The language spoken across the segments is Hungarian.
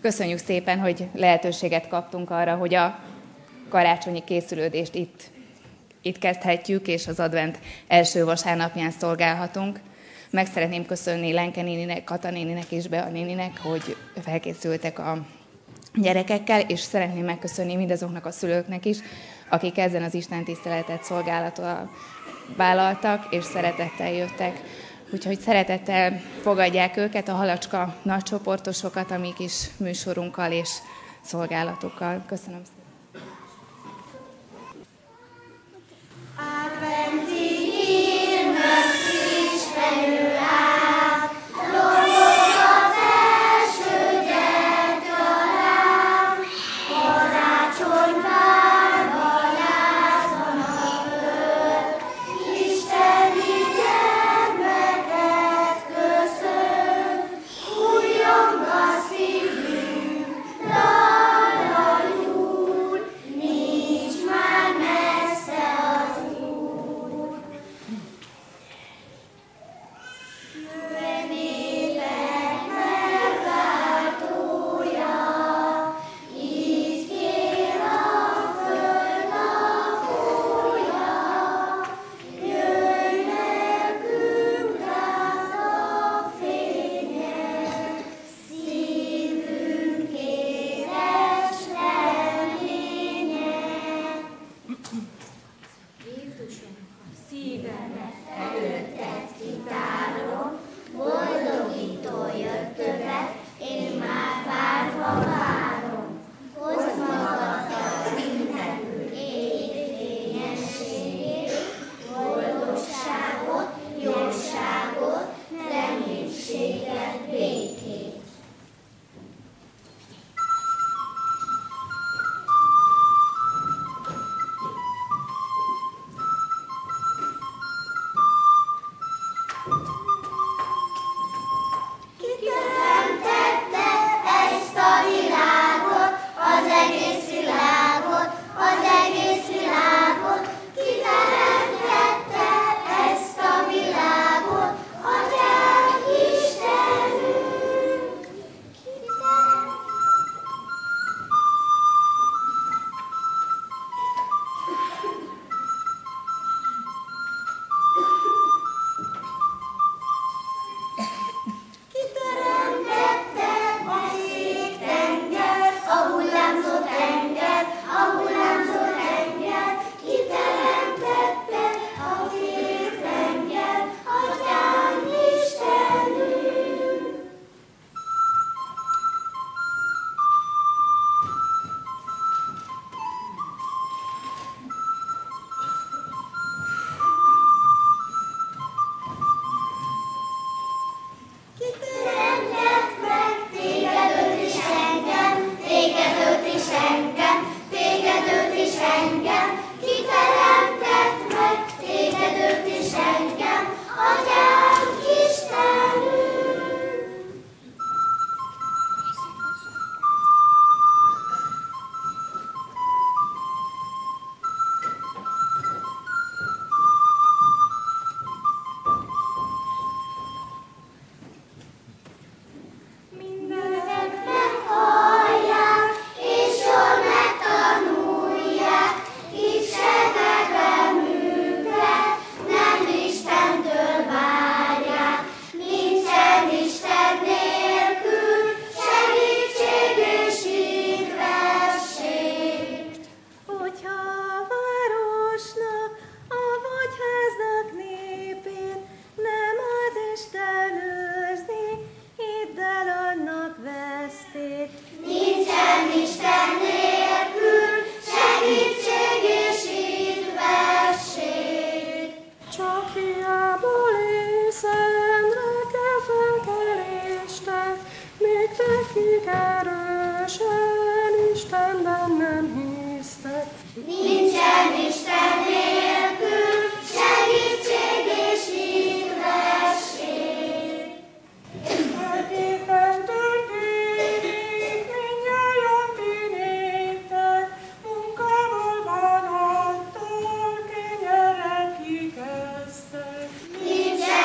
Köszönjük szépen, hogy lehetőséget kaptunk arra, hogy a karácsonyi készülődést itt kezdhetjük, és az advent első vasárnapján szolgálhatunk. Meg szeretném köszönni Lenke néninek, Kata néninek és Bea néninek, hogy felkészültek a gyerekekkel, és szeretném megköszönni mindazoknak a szülőknek is, akik ezen az Isten tiszteletet szolgálattal vállaltak, és szeretettel jöttek. Úgyhogy szeretettel fogadják őket, a Halacska nagycsoportosokat, a mi kis műsorunkkal és szolgálatukkal. Köszönöm szépen.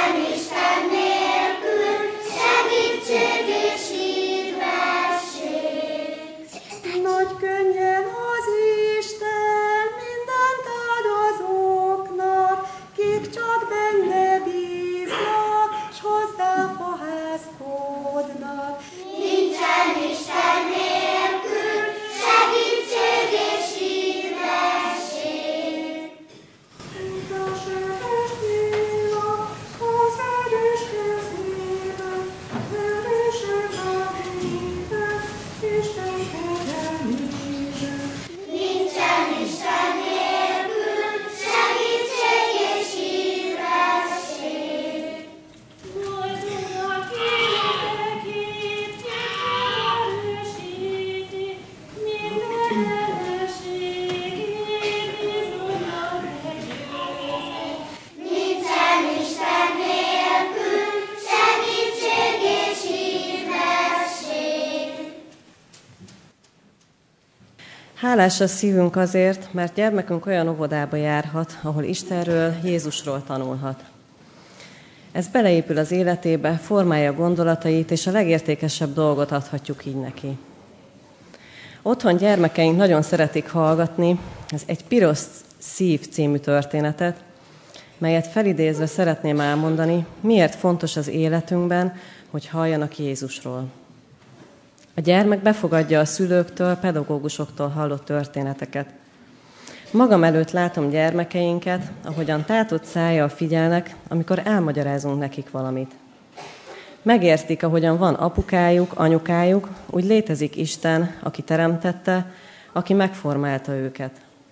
Segítség és hírvesség. Hálás a szívünk azért, mert gyermekünk olyan óvodába járhat, ahol Istenről, Jézusról tanulhat. Ez beleépül az életébe, formálja gondolatait, és a legértékesebb dolgot adhatjuk így neki. Otthon gyermekeink nagyon szeretik hallgatni ez egy Piros szív című történetet, melyet felidézve szeretném elmondani, miért fontos az életünkben, hogy halljanak Jézusról. A gyermek befogadja a szülőktől, pedagógusoktól hallott történeteket. Magam előtt látom gyermekeinket, ahogyan tátott szájjal figyelnek, amikor elmagyarázunk nekik valamit. Megértik, ahogyan van apukájuk, anyukájuk, úgy létezik Isten, aki teremtette, aki megformálta őket.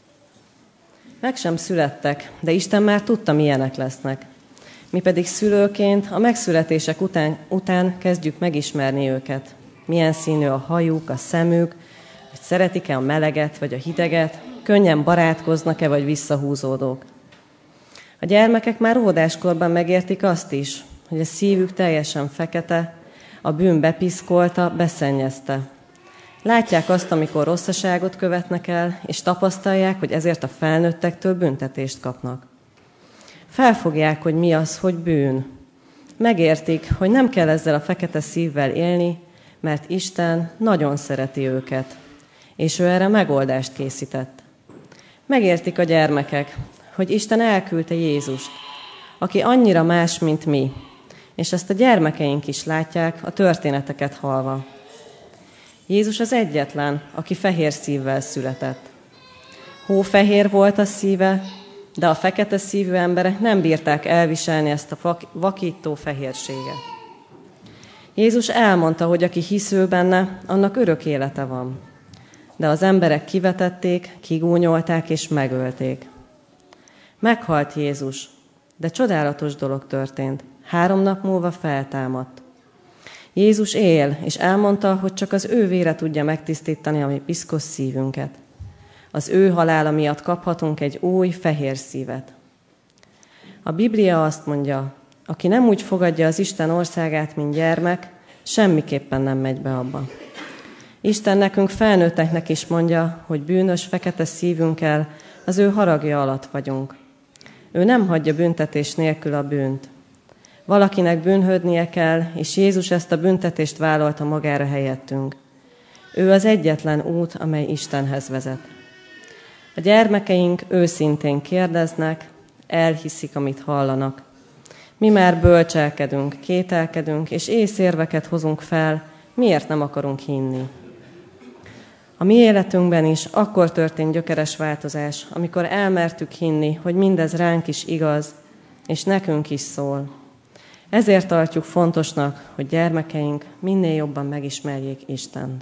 Meg sem születtek, de Isten már tudta, milyenek lesznek. Mi pedig szülőként a megszületések után kezdjük megismerni őket. Milyen színű a hajuk, a szemük, hogy szeretik-e a meleget vagy a hideget, könnyen barátkoznak-e vagy visszahúzódók. A gyermekek már óvodáskorban megértik azt is, hogy a szívük teljesen fekete, a bűn bepiszkolta, beszennyezte. Látják azt, amikor rosszaságot követnek el, és tapasztalják, hogy ezért a felnőttektől büntetést kapnak. Felfogják, hogy mi az, hogy bűn. Megértik, hogy nem kell ezzel a fekete szívvel élni, mert Isten nagyon szereti őket, és ő erre megoldást készített. Megértik a gyermekek, hogy Isten elküldte Jézust, aki annyira más, mint mi, és ezt a gyermekeink is látják a történeteket hallva. Jézus az egyetlen, aki fehér szívvel született. Hófehér volt a szíve, de a fekete szívű emberek nem bírták elviselni ezt a vakító fehérséget. Jézus elmondta, hogy aki hisz ő benne, annak örök élete van. De az emberek kivetették, kigúnyolták és megölték. Meghalt Jézus, de csodálatos dolog történt. 3 nap múlva feltámadt. Jézus él, és elmondta, hogy csak az ő vére tudja megtisztítani a mi piszkos szívünket. Az ő halála miatt kaphatunk egy új, fehér szívet. A Biblia azt mondja, aki nem úgy fogadja az Isten országát, mint gyermek, semmiképpen nem megy be abba. Isten nekünk felnőtteknek is mondja, hogy bűnös, fekete szívünkkel az ő haragja alatt vagyunk. Ő nem hagyja büntetés nélkül a bűnt. Valakinek bűnhődnie kell, és Jézus ezt a büntetést vállalta magára helyettünk. Ő az egyetlen út, amely Istenhez vezet. A gyermekeink őszintén kérdeznek, elhiszik, amit hallanak. Mi már bölcselkedünk, kételkedünk, és észérveket hozunk fel, miért nem akarunk hinni. A mi életünkben is akkor történt gyökeres változás, amikor elmertük hinni, hogy mindez ránk is igaz, és nekünk is szól. Ezért tartjuk fontosnak, hogy gyermekeink minél jobban megismerjék Istent.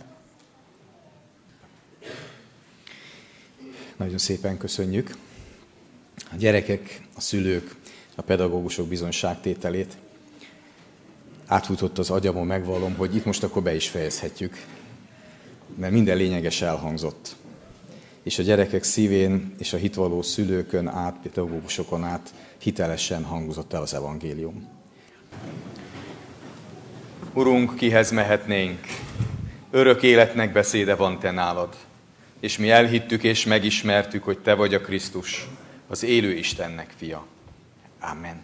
Nagyon szépen köszönjük. A gyerekek, a szülők, a pedagógusok bizonyságtételét átfutott az agyamon, megvallom, hogy itt most akkor be is fejezhetjük, mert minden lényeges elhangzott. És a gyerekek szívén és a hitvalló szülőkön át, pedagógusokon át hitelesen hangzott el az evangélium. Urunk, kihez mehetnénk? Örök életnek beszéde van te nálad. És mi elhittük és megismertük, hogy te vagy a Krisztus, az élő Istennek fia. Amen.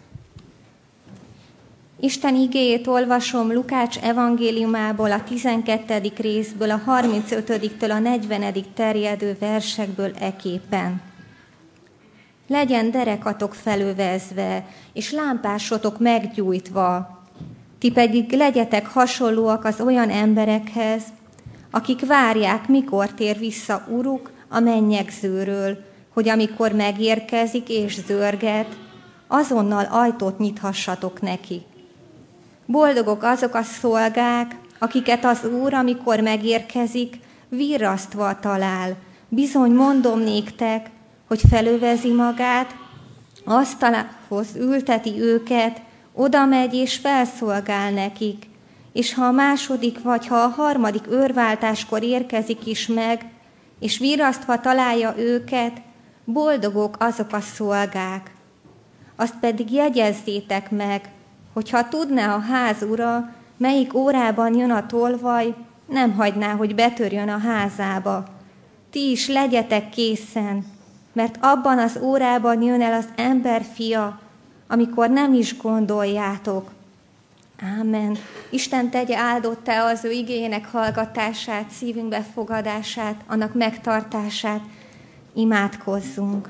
Isten igéjét olvasom Lukács evangéliumából, a 12. részből, a 35-től a 40. terjedő versekből eképpen. Legyen derekatok felövezve, és lámpásotok meggyújtva, ti pedig legyetek hasonlóak az olyan emberekhez, akik várják, mikor tér vissza Uruk a mennyegzőről, hogy amikor megérkezik és zörget, azonnal ajtót nyithassatok neki. Boldogok azok a szolgák, akiket az Úr, amikor megérkezik, virrasztva talál. Bizony mondom néktek, hogy felövezi magát, asztalhoz ülteti őket, oda megy és felszolgál nekik, és ha a második vagy ha a harmadik őrváltáskor érkezik is meg, és virrasztva találja őket, boldogok azok a szolgák. Azt pedig jegyezzétek meg, hogyha tudná a ház ura, melyik órában jön a tolvaj, nem hagyná, hogy betörjön a házába. ti is legyetek készen, mert abban az órában jön el az emberfia, amikor nem is gondoljátok. Ámen. Isten tegye áldottá az ő igéjének hallgatását, szívünk befogadását, annak megtartását. Imádkozzunk.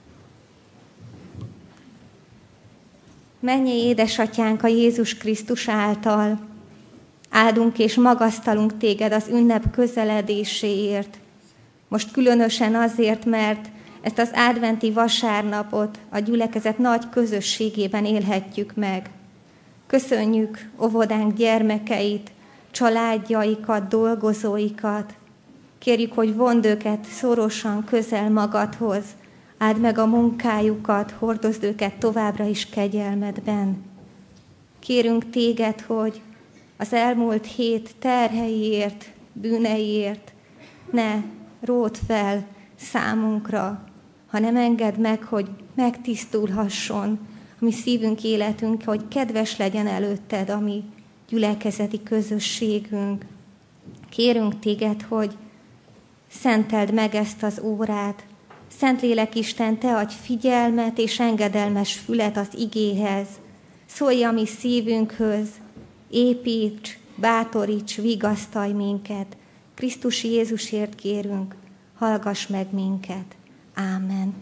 Mennyei édesatyánk a Jézus Krisztus által, áldunk és magasztalunk téged az ünnep közeledéséért. Most különösen azért, mert ezt az adventi vasárnapot a gyülekezet nagy közösségében élhetjük meg. Köszönjük óvodánk gyermekeit, családjaikat, dolgozóikat. Kérjük, hogy vondd őket szorosan közel magadhoz. Áld meg a munkájukat, hordozd őket továbbra is kegyelmedben. Kérünk téged, hogy az elmúlt hét terheiért, bűneiért ne ródd fel számunkra, hanem engedd meg, hogy megtisztulhasson a mi szívünk, életünk, hogy kedves legyen előtted a mi gyülekezeti közösségünk. Kérünk téged, hogy szenteld meg ezt az órát. Szentlélek Isten, te adj figyelmet és engedelmes fület az igéhez. Szólj a mi szívünkhöz, építs, bátoríts, vigasztalj minket. Krisztus Jézusért kérünk, hallgass meg minket. Ámen.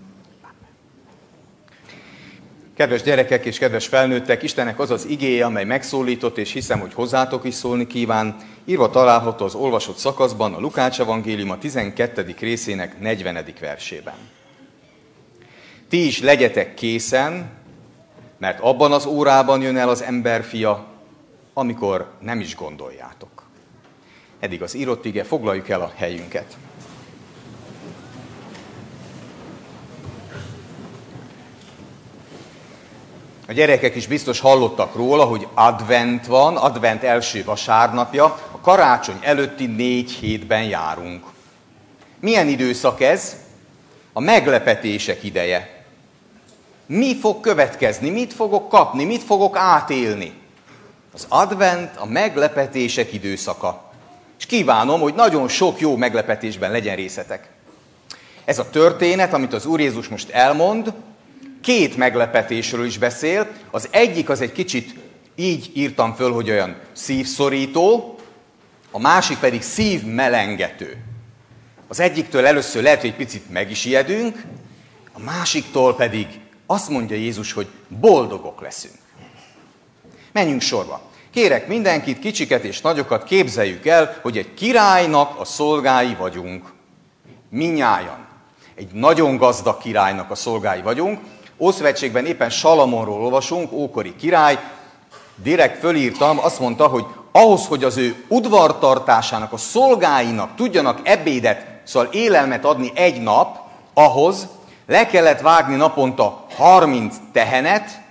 Kedves gyerekek és kedves felnőttek, Istennek az az igéje, amely megszólított, és hiszem, hogy hozzátok is szólni kíván, írva található az olvasott szakaszban, a Lukács evangélium a 12. részének 40. versében. Ti is legyetek készen, mert abban az órában jön el az emberfia, amikor nem is gondoljátok. Eddig az írott ige, foglaljuk el a helyünket. A gyerekek is biztos hallottak róla, hogy advent van, advent első vasárnapja, a karácsony előtti 4 hétben járunk. Milyen időszak ez? A meglepetések ideje. Mi fog következni? Mit fogok kapni? Mit fogok átélni? Az advent a meglepetések időszaka. És kívánom, hogy nagyon sok jó meglepetésben legyen részetek. Ez a történet, amit az Úr Jézus most elmond, 2 meglepetésről is beszél. Az egyik az egy kicsit így írtam föl, hogy olyan szívszorító, a másik pedig szívmelengető. Az egyiktől először lehet, hogy egy picit meg is ijedünk, a másiktól pedig azt mondja Jézus, hogy boldogok leszünk. Menjünk sorba. Kérek mindenkit, kicsiket és nagyokat, képzeljük el, hogy egy királynak a szolgái vagyunk. Mindnyájan. Egy nagyon gazdag királynak a szolgái vagyunk. Ószövetségben éppen Salamonról olvasunk, ókori király. Direkt fölírtam, azt mondta, hogy ahhoz, hogy az ő udvartartásának, a szolgáinak tudjanak ebédet, szóval élelmet adni egy nap, ahhoz le kellett vágni naponta 30 tehenet,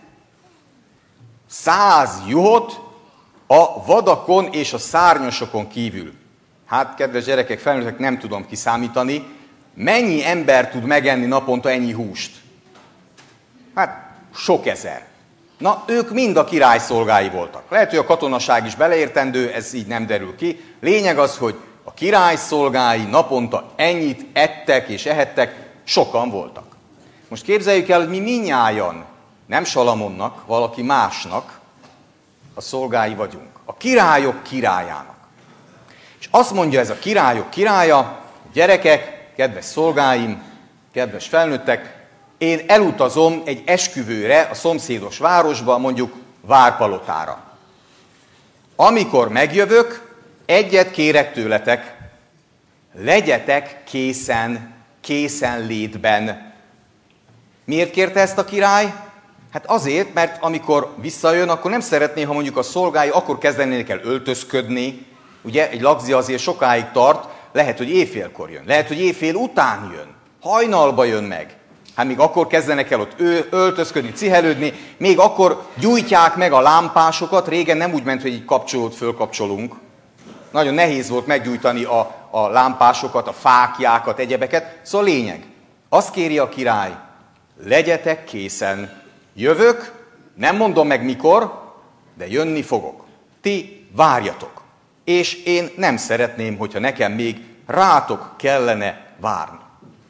100 juhot a vadakon és a szárnyasokon kívül. Hát, kedves gyerekek, felnőttek, nem tudom kiszámítani, mennyi ember tud megenni naponta ennyi húst? Hát, sok ezer. Na, ők mind a király szolgái voltak. Lehet, hogy a katonaság is beleértendő, ez így nem derül ki. Lényeg az, hogy a király szolgái naponta ennyit ettek és ehettek, sokan voltak. Most képzeljük el, hogy mi mindnyájan, nem Salamonnak, valaki másnak a szolgái vagyunk. A királyok királyának. És azt mondja ez a királyok királya, gyerekek, kedves szolgáim, kedves felnőttek, én elutazom egy esküvőre a szomszédos városba, mondjuk Várpalotára. Amikor megjövök, egyet kérek tőletek, legyetek készenlétben. Miért kérte ezt a király? Hát azért, mert amikor visszajön, akkor nem szeretné, ha mondjuk a szolgái akkor kezdenének el öltözködni. Ugye, egy lagzi azért sokáig tart, lehet, hogy éjfélkor jön, lehet, hogy éjfél után jön, hajnalba jön meg. Hát még akkor kezdenek el ott öltözködni, cihelődni, még akkor gyújtják meg a lámpásokat, régen nem úgy ment, hogy így kapcsolót fölkapcsolunk. Nagyon nehéz volt meggyújtani a lámpásokat, a fáklyákat, egyebeket. Szóval lényeg, azt kéri a király, legyetek készen. Jövök, nem mondom meg mikor, de jönni fogok. Ti várjatok. És én nem szeretném, hogyha nekem még rátok kellene várni.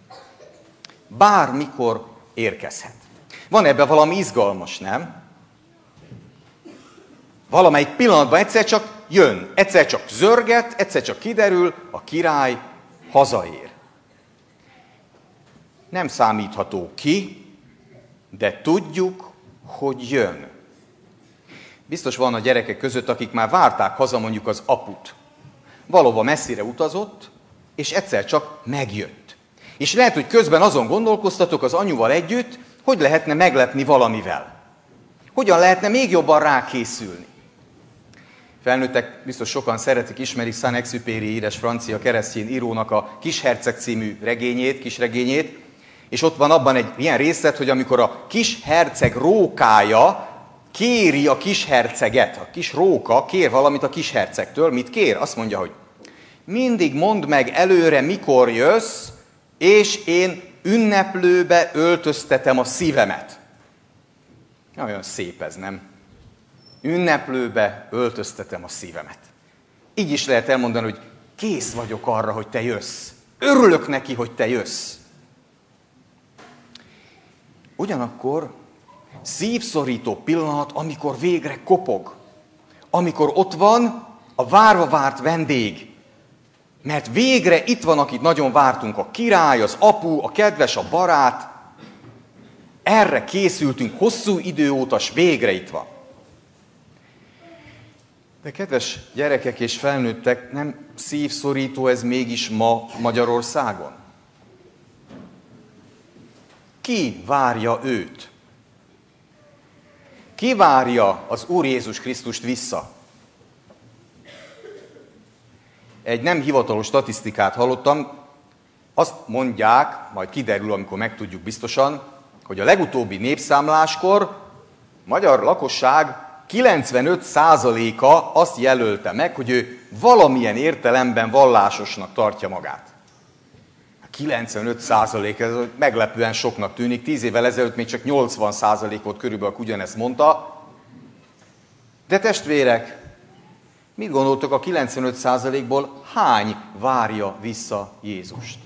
Bármikor érkezhet. Van ebben valami izgalmas, nem? Valamelyik pillanatban egyszer csak jön, egyszer csak zörget, egyszer csak kiderül, a király hazaér. Nem számítható ki, de tudjuk, hogy jön. Biztos van a gyerekek között, akik már várták haza mondjuk az aput. Valóban messzire utazott, és egyszer csak megjött. És lehet, hogy közben azon gondolkoztatok az anyuval együtt, hogy lehetne meglepni valamivel. Hogyan lehetne még jobban rákészülni. Felnőttek biztos sokan szeretik, ismerik Saint-Exupéry híres francia keresztény írónak a Kisherceg című kisregényét, és ott van abban egy ilyen részlet, hogy amikor a kisherceg rókája kéri a kisherceget, a kis róka kér valamit a kishercegtől, mit kér? Azt mondja, hogy mindig mondd meg előre, mikor jössz, és én ünneplőbe öltöztetem a szívemet. Olyan szép ez, nem? Ünneplőbe öltöztetem a szívemet. Így is lehet elmondani, hogy kész vagyok arra, hogy te jössz. Örülök neki, hogy te jössz. Ugyanakkor szívszorító pillanat, amikor végre kopog. Amikor ott van a várva várt vendég. Mert végre itt van, akit nagyon vártunk, a király, az apu, a kedves, a barát. Erre készültünk hosszú idő óta, s végre itt van. De kedves gyerekek és felnőttek, nem szívszorító ez mégis ma Magyarországon? Ki várja őt? Ki várja az Úr Jézus Krisztust vissza? Egy nem hivatalos statisztikát hallottam, azt mondják, majd kiderül, amikor megtudjuk biztosan, hogy a legutóbbi népszámláskor magyar lakosság 95%-a azt jelölte meg, hogy ő valamilyen értelemben vallásosnak tartja magát. 95% ez meglepően soknak tűnik, 10 évvel ezelőtt még csak 80% volt körülbelül, ugyanezt mondta. De testvérek, mit gondoltok, a 95%-ból hány várja vissza Jézust?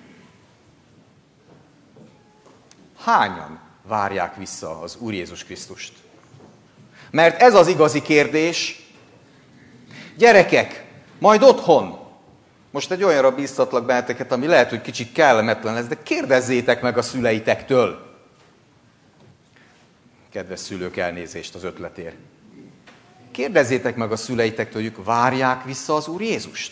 Hányan várják vissza az Úr Jézus Krisztust? Mert ez az igazi kérdés. Gyerekek, majd otthon. Most egy olyanra bíztatlak benneteket, ami lehet, hogy kicsit kellemetlen lesz, de kérdezzétek meg a szüleitektől. Kedves szülők, elnézést az ötletért. Kérdezzétek meg a szüleitektől, hogy ők várják vissza az Úr Jézust?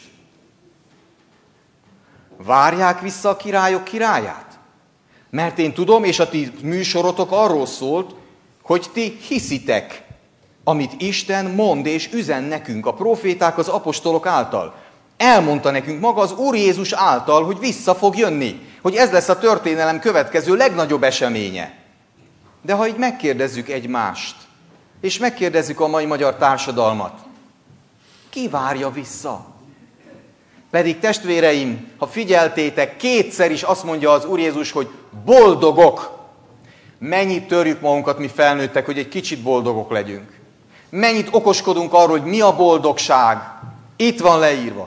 Várják vissza a királyok királyát? Mert én tudom, és a ti műsorotok arról szólt, hogy ti hiszitek, amit Isten mond és üzen nekünk, a proféták, az apostolok által. Elmondta nekünk maga az Úr Jézus által, hogy vissza fog jönni, hogy ez lesz a történelem következő legnagyobb eseménye. De ha így megkérdezzük egymást, és megkérdezzük a mai magyar társadalmat, ki várja vissza? Pedig testvéreim, ha figyeltétek, kétszer is azt mondja az Úr Jézus, hogy boldogok. Mennyit törjük magunkat mi felnőttek, hogy egy kicsit boldogok legyünk. Mennyit okoskodunk arról, hogy mi a boldogság. Itt van leírva.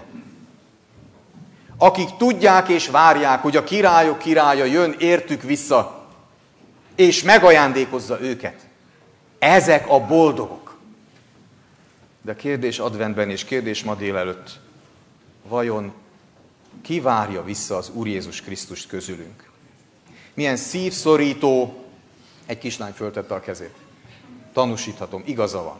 Akik tudják és várják, hogy a királyok királya jön értük vissza, és megajándékozza őket. Ezek a boldogok. De kérdés adventben és kérdés ma délelőtt, vajon ki várja vissza az Úr Jézus Krisztust közülünk? Milyen szívszorító, egy kislány föltette a kezét. Tanúsíthatom, igaza van.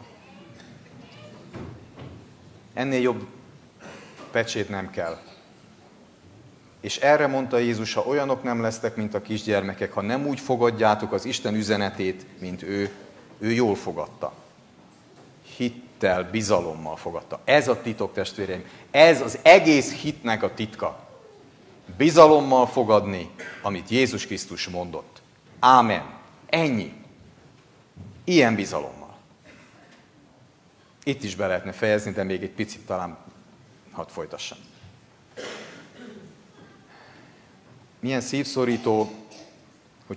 Ennél jobb pecsét nem kell. És erre mondta Jézus, ha olyanok nem lesztek, mint a kisgyermekek, ha nem úgy fogadjátok az Isten üzenetét, mint ő jól fogadta. Hittel, bizalommal fogadta. Ez a titok, testvéreim. Ez az egész hitnek a titka. Bizalommal fogadni, amit Jézus Krisztus mondott. Ámen. Ennyi. Ilyen bizalommal. Itt is be lehetne fejezni, de még egy picit talán hadd folytassam. Milyen szívszorító, hogy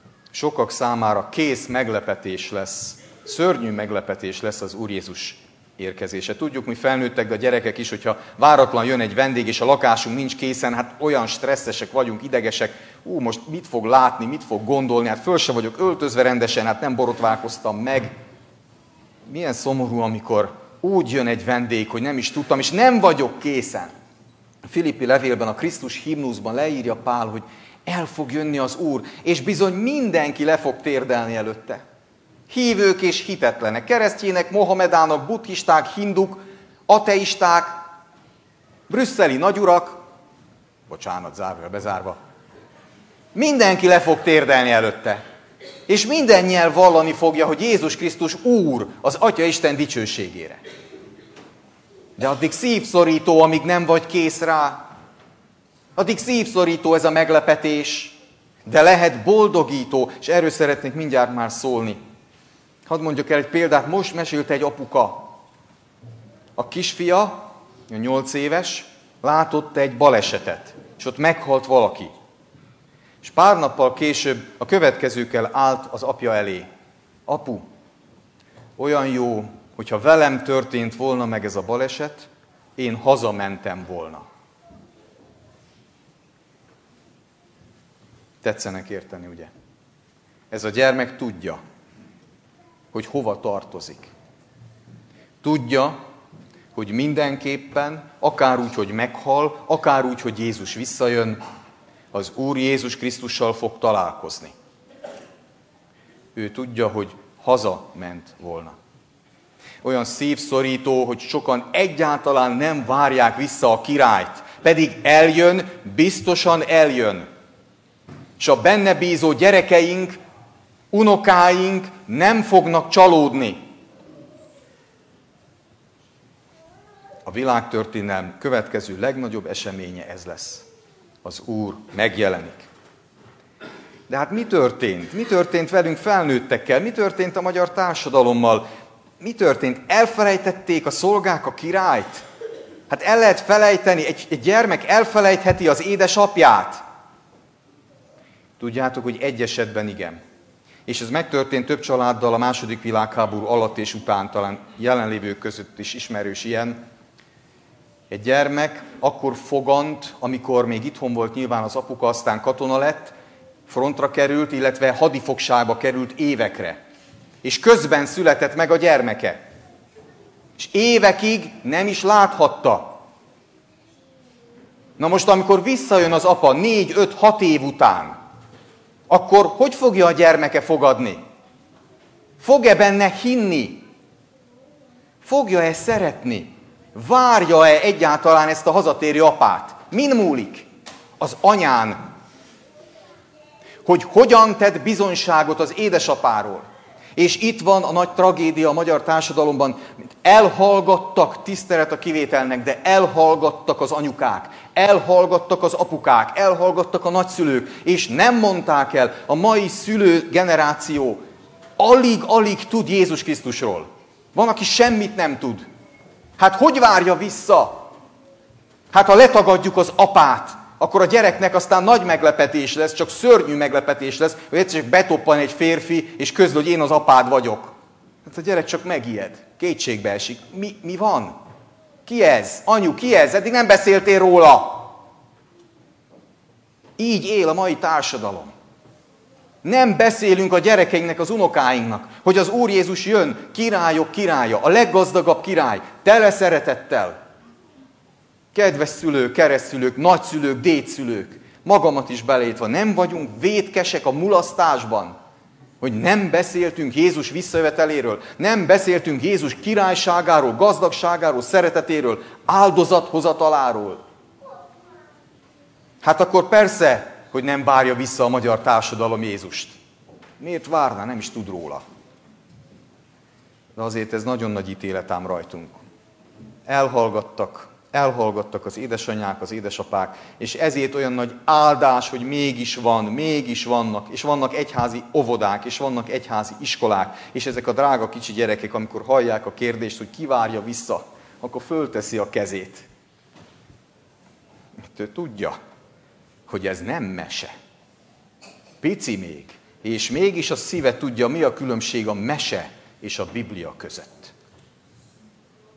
sokak számára kész meglepetés lesz, szörnyű meglepetés lesz az Úr Jézus érkezése. Tudjuk, mi felnőttek, de a gyerekek is, hogyha váratlan jön egy vendég, és a lakásunk nincs készen, hát olyan stresszesek vagyunk, idegesek, most mit fog látni, mit fog gondolni, hát föl se vagyok öltözve rendesen, hát nem borotválkoztam meg. Milyen szomorú, amikor úgy jön egy vendég, hogy nem is tudtam, és nem vagyok készen. A Filippi levélben, a Krisztus himnuszban leírja Pál, hogy el fog jönni az Úr, és bizony mindenki le fog térdelni előtte. Hívők és hitetlenek, keresztjének, mohamedának, buddhisták, hinduk, ateisták, brüsszeli nagyurak, bocsánat, zárva, bezárva, mindenki le fog térdelni előtte. És minden nyelv vallani fogja, hogy Jézus Krisztus Úr az Atya Isten dicsőségére. De addig szívszorító, amíg nem vagy kész rá. Addig szívszorító ez a meglepetés, de lehet boldogító, és erről szeretnék mindjárt már szólni. Hadd mondjak el egy példát, most mesélt egy apuka. A kisfia, 8 éves, látott egy balesetet, és ott meghalt valaki. És pár nappal később a következőkkel állt az apja elé. Apu, olyan jó, hogyha velem történt volna meg ez a baleset, én hazamentem volna. Tetszenek érteni, ugye? Ez a gyermek tudja, hogy hova tartozik. Tudja, hogy mindenképpen, akár úgy, hogy meghal, akár úgy, hogy Jézus visszajön, az Úr Jézus Krisztussal fog találkozni. Ő tudja, hogy hazament volna. Olyan szívszorító, hogy sokan egyáltalán nem várják vissza a királyt, pedig eljön, biztosan eljön. És a benne bízó gyerekeink, unokáink nem fognak csalódni. A világtörténelem következő legnagyobb eseménye ez lesz. Az Úr megjelenik. De hát mi történt? Mi történt velünk felnőttekkel? Mi történt a magyar társadalommal? Mi történt? Elfelejtették a szolgák a királyt? Hát el lehet felejteni, egy gyermek elfelejtheti az édesapját. Tudjátok, hogy egy esetben igen. És ez megtörtént több családdal a II. Világháború alatt és után, talán jelenlévők között is ismerős ilyen. Egy gyermek akkor fogant, amikor még itthon volt nyilván az apuka, aztán katona lett, frontra került, illetve hadifogságba került évekre. És közben született meg a gyermeke. És évekig nem is láthatta. Na most, amikor visszajön az apa 4-5-6 év után, akkor hogy fogja a gyermeke fogadni? Fog-e benne hinni? Fogja-e szeretni? Várja-e egyáltalán ezt a hazatérő apát? Min múlik? Az anyán. Hogy hogyan tett bizonyságot az édesapáról. És itt van a nagy tragédia a magyar társadalomban. Elhallgattak, tisztelet a kivételnek, de elhallgattak az anyukák, elhallgattak az apukák, elhallgattak a nagyszülők, és nem mondták el. A mai szülő generáció alig-alig tud Jézus Krisztusról. Van, aki semmit nem tud. Hát hogy várja vissza? Hát ha letagadjuk az apát, akkor a gyereknek aztán nagy meglepetés lesz, csak szörnyű meglepetés lesz, hogy egyszer csak betoppan egy férfi, és közül, hogy én az apád vagyok. Hát a gyerek csak megijed, kétségbe esik. Mi van? Ki ez? Anyu, ki ez? Eddig nem beszéltél róla. Így él a mai társadalom. Nem beszélünk a gyerekeinknek, az unokáinknak, hogy az Úr Jézus jön, királyok királya, a leggazdagabb király, tele szeretettel. Kedves szülők, keresztszülők, nagyszülők, dédszülők, magamat is beleértve, nem vagyunk vétkesek a mulasztásban, hogy nem beszéltünk Jézus visszajöveteléről, nem beszéltünk Jézus királyságáról, gazdagságáról, szeretetéről, áldozathozataláról. Hát akkor persze, hogy nem várja vissza a magyar társadalom Jézust. Miért várná? Nem is tud róla. De azért ez nagyon nagy ítélet ám rajtunk. Elhallgattak az édesanyák, az édesapák, és ezért olyan nagy áldás, hogy mégis vannak, és vannak egyházi óvodák, és vannak egyházi iskolák, és ezek a drága kicsi gyerekek, amikor hallják a kérdést, hogy ki várja vissza, akkor fölteszi a kezét. Mert ő tudja, hogy ez nem mese. Pici még, és mégis a szíve tudja, mi a különbség a mese és a Biblia között.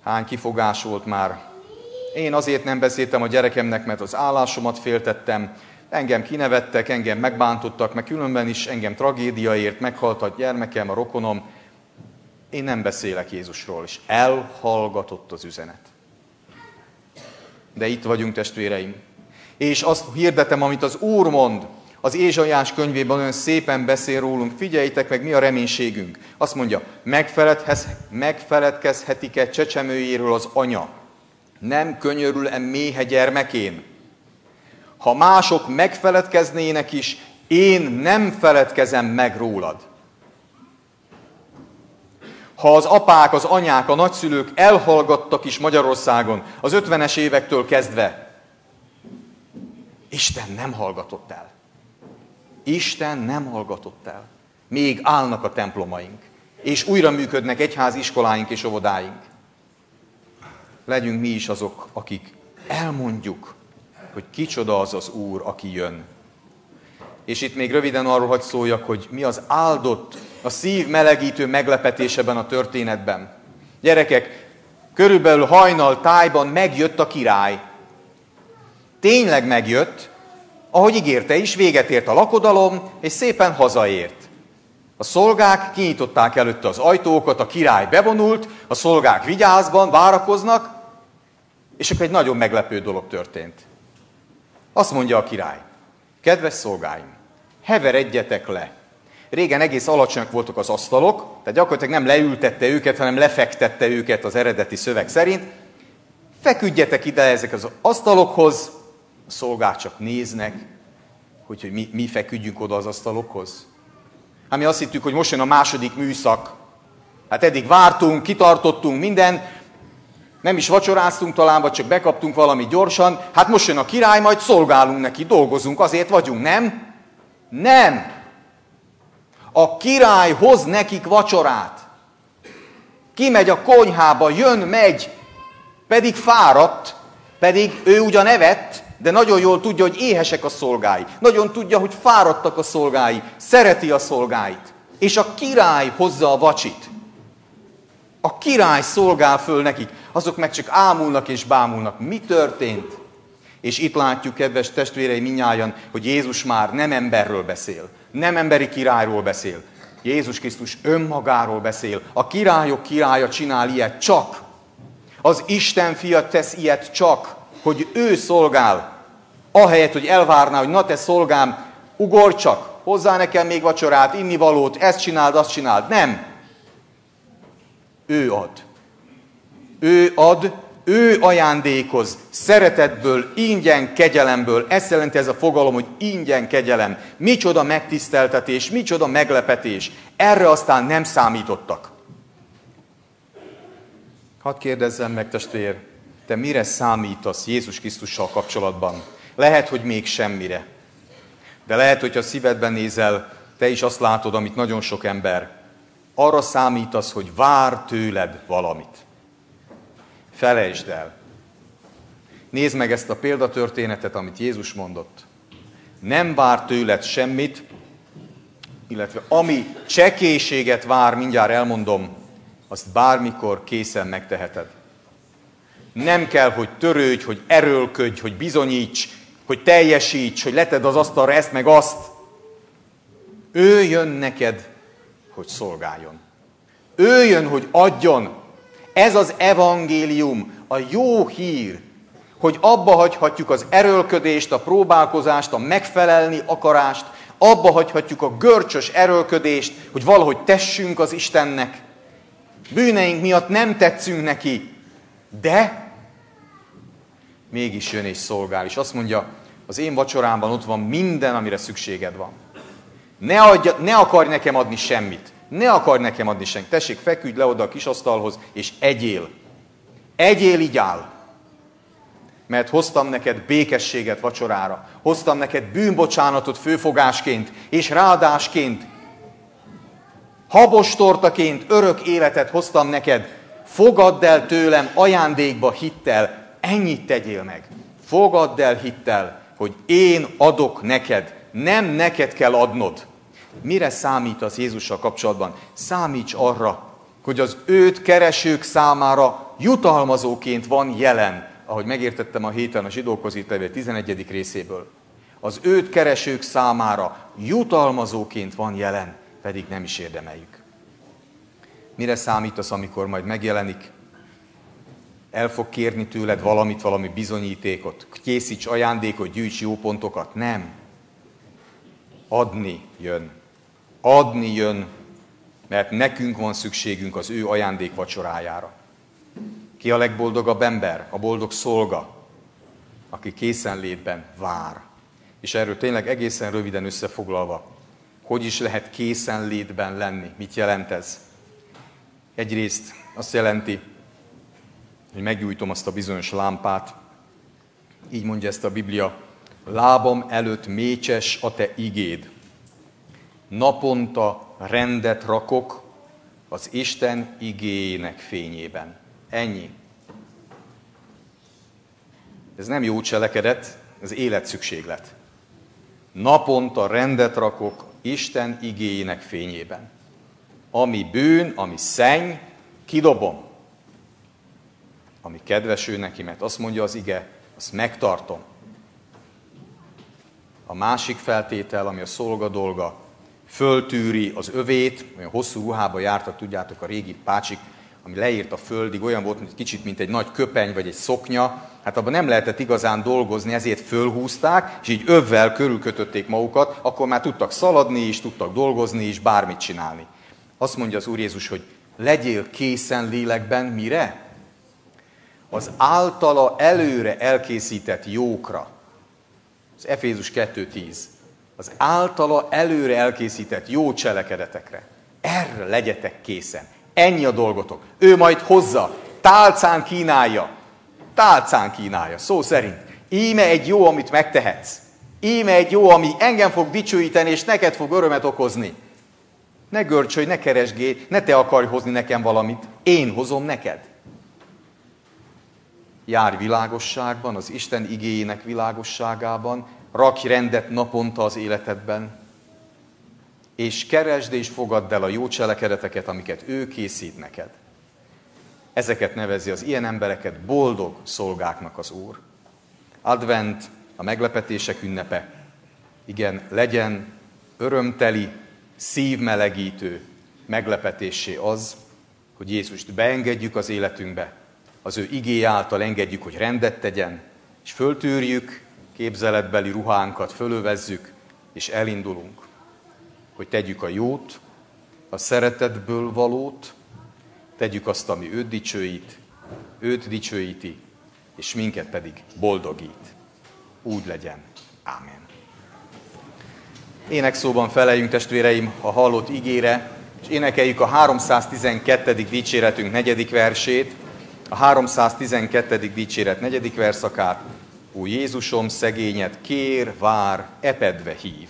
Hány kifogás volt már. Én azért nem beszéltem a gyerekemnek, mert az állásomat féltettem. Engem kinevettek, engem megbántottak, meg különben is engem tragédiaért, meghalt a gyermekem, a rokonom. Én nem beszélek Jézusról, és elhallgatott az üzenet. De itt vagyunk, testvéreim. És azt hirdetem, amit az Úr mond, az Ézsaiás könyvében olyan szépen beszél rólunk. Figyeljétek meg, mi a reménységünk. Azt mondja, megfeledkezhetik-e csecsemőjéről az anya? Nem könyörül-e méhe gyermekén? Ha mások megfeledkeznének is, én nem feledkezem meg rólad. Ha az apák, az anyák, a nagyszülők elhallgattak is Magyarországon az 50-es évektől kezdve, Isten nem hallgatott el. Isten nem hallgatott el. Még állnak a templomaink, és újra működnek egyházi iskoláink és óvodáink. Legyünk mi is azok, akik elmondjuk, hogy kicsoda az az Úr, aki jön. És itt még röviden arról hadd szóljak, hogy mi az áldott, a szív melegítő meglepetés ebben a történetben. Gyerekek, körülbelül hajnal tájban megjött a király. Tényleg megjött, ahogy ígérte is, véget ért a lakodalom, és szépen hazaért. A szolgák kinyitották előtte az ajtókat, a király bevonult, a szolgák vigyázban várakoznak, és akkor egy nagyon meglepő dolog történt. Azt mondja a király, kedves szolgáim, heveredjetek le. Régen egész alacsonyak voltak az asztalok, tehát gyakorlatilag nem leültette őket, hanem lefektette őket az eredeti szöveg szerint. Feküdjetek ide ezek az asztalokhoz, a szolgák csak néznek, hogy mi feküdjünk oda az asztalokhoz. Hát mi azt hittük, hogy most jön a második műszak. Hát eddig vártunk, kitartottunk, minden, nem is vacsoráztunk talán, vagy csak bekaptunk valamit gyorsan. Hát most jön a király, majd szolgálunk neki, dolgozunk, azért vagyunk, nem? Nem! A király hoz nekik vacsorát. Kimegy a konyhába, jön, megy, pedig fáradt, pedig ő ugyan evett, de nagyon jól tudja, hogy éhesek a szolgái. Nagyon tudja, hogy fáradtak a szolgái, szereti a szolgáit. És a király hozza a vacsit. A király szolgál föl nekik, azok meg csak ámulnak és bámulnak. Mi történt? És itt látjuk, kedves testvérei, mindnyájan, hogy Jézus már nem emberről beszél, nem emberi királyról beszél. Jézus Krisztus önmagáról beszél. A királyok királya csinál ilyet csak. Az Isten fia tesz ilyet csak, hogy ő szolgál. Ahelyett, hogy elvárná, hogy na te szolgám, ugorj csak, hozzá nekem még vacsorát, innivalót, ezt csináld, azt csináld. Nem. Ő ad. Ő ad, ő ajándékoz, szeretetből, ingyen kegyelemből. Ezt jelenti ez a fogalom, hogy ingyen kegyelem. Micsoda megtiszteltetés, micsoda meglepetés. Erre aztán nem számítottak. Hadd kérdezzem meg, testvér, te mire számítasz Jézus Krisztussal kapcsolatban? Lehet, hogy még semmire. De lehet, hogyha szívedben nézel, te is azt látod, amit nagyon sok ember. Arra számítasz, hogy vár tőled valamit. Felejtsd el. Nézd meg ezt a példatörténetet, amit Jézus mondott. Nem vár tőled semmit, illetve ami csekélységet vár, mindjárt elmondom, azt bármikor készen megteheted. Nem kell, hogy törődj, hogy erőlködj, hogy bizonyíts, hogy teljesíts, hogy letedd az asztalra ezt meg azt. Ő jön neked, hogy szolgáljon. Ő jön, hogy adjon. Ez az evangélium, a jó hír, hogy abba hagyhatjuk az erőlködést, a próbálkozást, a megfelelni akarást, abba hagyhatjuk a görcsös erőlködést, hogy valahogy tessünk az Istennek. Bűneink miatt nem tetszünk neki, de mégis jön és szolgál. És azt mondja, az én vacsorámban ott van minden, amire szükséged van. Ne akarj nekem adni semmit. Ne akarj nekem adni semmit. Tessék, feküdj le oda a kis asztalhoz, és egyél. Egyél, igyál. Mert hoztam neked békességet vacsorára. Hoztam neked bűnbocsánatot főfogásként, és ráadásként, habostortaként örök életet hoztam neked. Fogadd el tőlem ajándékba hittel. Ennyit tegyél meg. Fogadd el hittel, hogy én adok neked. Nem neked kell adnod. Mire számítasz Jézussal kapcsolatban? Számíts arra, hogy az őt keresők számára jutalmazóként van jelen, ahogy megértettem a héten a Zsidókhoz írt levél 11. részéből. Az őt keresők számára jutalmazóként van jelen, pedig nem is érdemeljük. Mire számítasz, amikor majd megjelenik? El fog kérni tőled valamit, valami bizonyítékot, készíts ajándékot, gyűjts jó pontokat? Nem. Adni jön. Adni jön, mert nekünk van szükségünk az ő ajándék vacsorájára. Ki a legboldogabb ember? A boldog szolga, aki készenlétben vár. És erről tényleg egészen röviden összefoglalva, hogy is lehet készenlétben lenni? Mit jelent ez? Egyrészt azt jelenti, hogy meggyújtom azt a bizonyos lámpát. Így mondja ezt a Biblia: lábam előtt mécses a te igéd. Naponta rendet rakok az Isten igéjének fényében. Ennyi. Ez nem jó cselekedet, ez életszükséglet. Naponta rendet rakok Isten igéjének fényében. Ami bűn, ami szenny, kidobom. Ami kedves ő neki, mert azt mondja az ige, azt megtartom. A másik feltétel, ami a szolga dolga, föltűri az övét, olyan hosszú ruhába jártak, tudjátok, a régi pácsik, ami leírt a földig, olyan volt kicsit, mint egy nagy köpeny vagy egy szoknya, hát abban nem lehetett igazán dolgozni, ezért fölhúzták, és így övvel körülkötötték magukat, akkor már tudtak szaladni is, tudtak dolgozni is, bármit csinálni. Azt mondja az Úr Jézus, hogy legyél készen lélekben, mire? Az általa előre elkészített jókra. Az Efézus 2:10. Az általa előre elkészített jó cselekedetekre. Erre legyetek készen. Ennyi a dolgotok. Ő majd hozza, tálcán kínálja. Tálcán kínálja, szó szerint. Íme egy jó, amit megtehetsz. Íme egy jó, ami engem fog dicsőíteni, és neked fog örömet okozni. Ne görcsölj, ne keresgélj, ne te akarj hozni nekem valamit. Én hozom neked. Járj világosságban, az Isten igéjének világosságában, rakj rendet naponta az életedben, és keresd és fogadd el a jó cselekedeteket, amiket ő készít neked. Ezeket nevezi az ilyen embereket boldog szolgáknak az Úr. Advent, a meglepetések ünnepe. Igen, legyen örömteli, szívmelegítő meglepetésé az, hogy Jézust beengedjük az életünkbe, az ő igény által engedjük, hogy rendet tegyen, és föltűrjük képzeletbeli ruhánkat, fölövezzük, és elindulunk, hogy tegyük a jót, a szeretetből valót, tegyük azt, ami őt dicsőíti, és minket pedig boldogít. Úgy legyen. Ámen. Énekszóban feleljünk, testvéreim, a hallott igére, és énekeljük a 312. dicséretünk 4. versét, a 312. dicséret 4. verszakát. Ó Jézusom, szegényet kér, vár, epedve hív.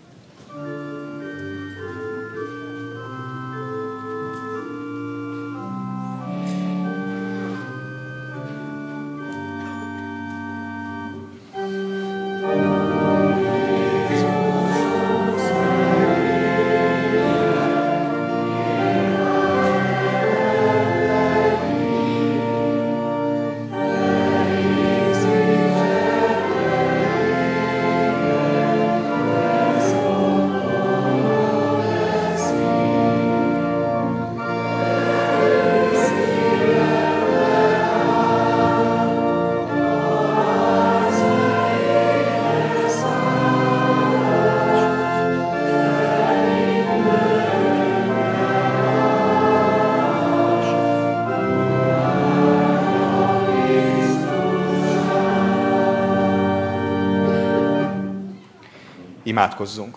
Imádkozzunk!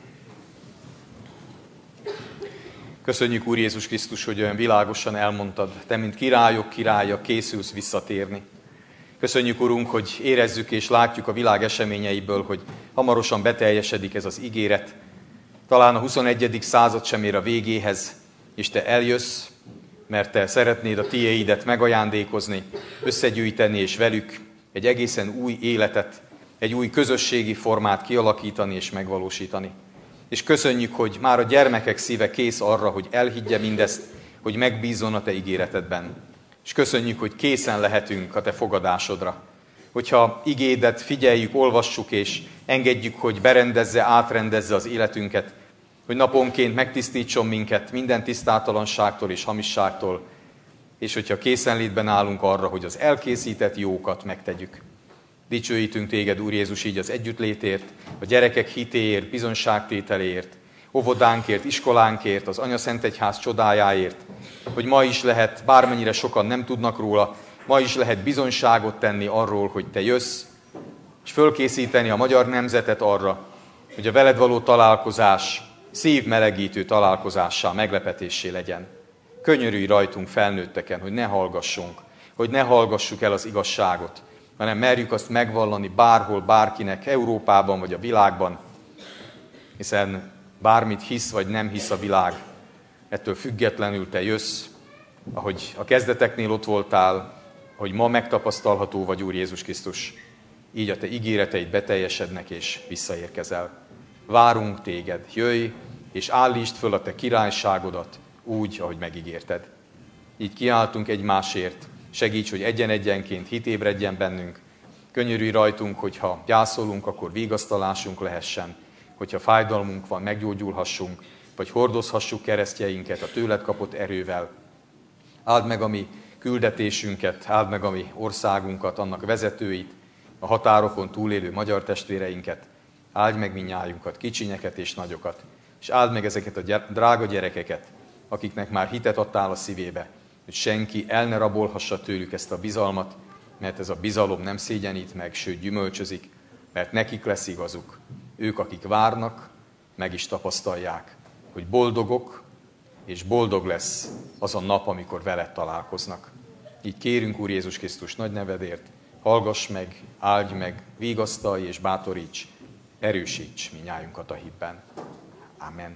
Köszönjük, Úr Jézus Krisztus, hogy olyan világosan elmondtad, te, mint királyok királya, készülsz visszatérni. Köszönjük, Urunk, hogy érezzük és látjuk a világ eseményeiből, hogy hamarosan beteljesedik ez az ígéret. Talán a 21. század sem ér a végéhez, és te eljössz, mert te szeretnéd a tiéidet megajándékozni, összegyűjteni és velük egy egészen új életet, egy új közösségi formát kialakítani és megvalósítani. És köszönjük, hogy már a gyermekek szíve kész arra, hogy elhiggye mindezt, hogy megbízzon a te ígéretedben. és köszönjük, hogy készen lehetünk a Te fogadásodra. Hogyha igédet figyeljük, olvassuk, és engedjük, hogy berendezze, átrendezze az életünket, hogy naponként megtisztítson minket minden tisztátalanságtól és hamisságtól, és hogyha készenlétben állunk arra, hogy az elkészített jókat megtegyük. Dicsőítünk Téged, Úr Jézus, így az együttlétért, a gyerekek hitéért, bizonságtételéért, óvodánkért, iskolánkért, az Anyaszentegyház csodájáért, hogy ma is lehet, bármennyire sokan nem tudnak róla, ma is lehet bizonyságot tenni arról, hogy Te jössz, és fölkészíteni a magyar nemzetet arra, hogy a veled való találkozás szívmelegítő találkozássá, meglepetésé legyen. Könyörülj rajtunk felnőtteken, hogy ne hallgassunk, hogy ne hallgassuk el az igazságot, hanem merjük azt megvallani bárhol, bárkinek, Európában vagy a világban, hiszen bármit hisz vagy nem hisz a világ, ettől függetlenül Te jössz, ahogy a kezdeteknél ott voltál, hogy ma megtapasztalható vagy, Úr Jézus Krisztus, így a Te ígéreteid beteljesednek és visszaérkezel. Várunk Téged, jöjj és állítsd föl a Te királyságodat úgy, ahogy megígérted. Így kiáltunk egymásért, segíts, hogy egyen-egyenként hit ébredjen bennünk. Könyörülj rajtunk, hogyha gyászolunk, akkor vigasztalásunk lehessen, hogyha fájdalmunk van, meggyógyulhassunk, vagy hordozhassuk keresztjeinket a tőled kapott erővel. Áld meg a mi küldetésünket, áld meg a mi országunkat, annak vezetőit, a határokon túlélő magyar testvéreinket, áld meg mindnyájunkat, kicsinyeket és nagyokat, és áld meg ezeket a drága gyerekeket, akiknek már hitet adtál a szívébe, hogy senki el ne rabolhassa tőlük ezt a bizalmat, mert ez a bizalom nem szégyenít meg, sőt gyümölcsözik, mert nekik lesz igazuk. Ők, akik várnak, meg is tapasztalják, hogy boldogok, és boldog lesz az a nap, amikor veled találkoznak. Így kérünk, Úr Jézus Krisztus nagy nevedért, hallgass meg, áldj meg, vigasztalj és bátoríts, erősíts mindnyájunkat a hitben. Amen.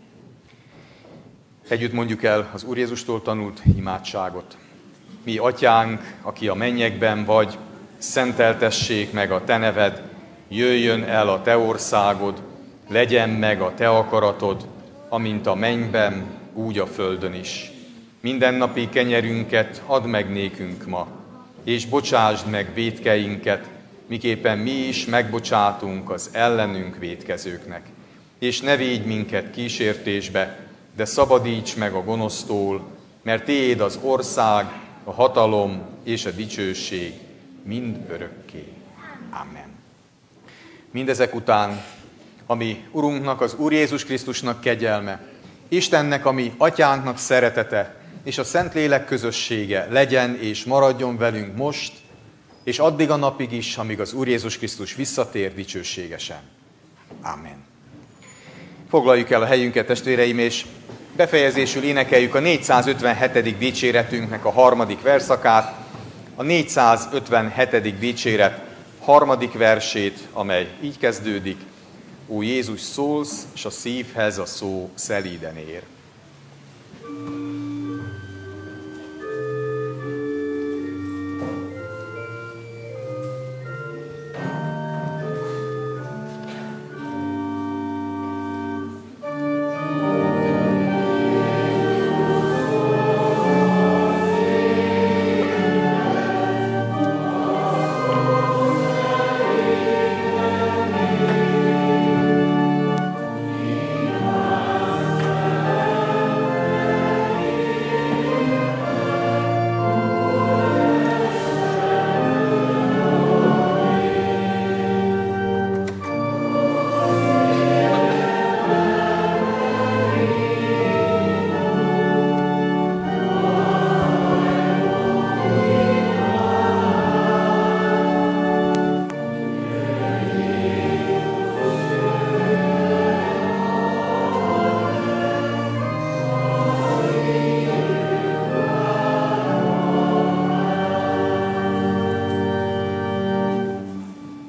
Együtt mondjuk el az Úr Jézustól tanult imádságot. Mi atyánk, aki a mennyekben vagy, szenteltessék meg a Te neved, jöjjön el a Te országod, legyen meg a Te akaratod, amint a mennyben, úgy a földön is. Mindennapi kenyerünket add meg nékünk ma, és bocsásd meg vétkeinket, miképpen mi is megbocsátunk az ellenünk vétkezőknek. És ne védj minket kísértésbe, de szabadíts meg a gonosztól, mert Tiéd az ország, a hatalom és a dicsőség mind örökké. Amen. Mindezek után, ami Urunknak, az Úr Jézus Krisztusnak kegyelme, Istennek, ami Atyánknak szeretete, és a Szentlélek közössége legyen és maradjon velünk most, és addig a napig is, amíg az Úr Jézus Krisztus visszatér dicsőségesen. Amen. Foglaljuk el a helyünket, testvéreim, és befejezésül énekeljük a 457. dicséretünknek a 3. verszakát, a 457. dicséret 3. versét, amely így kezdődik: Ó Jézus, szólsz, s a szívhez a szó szelíden ér.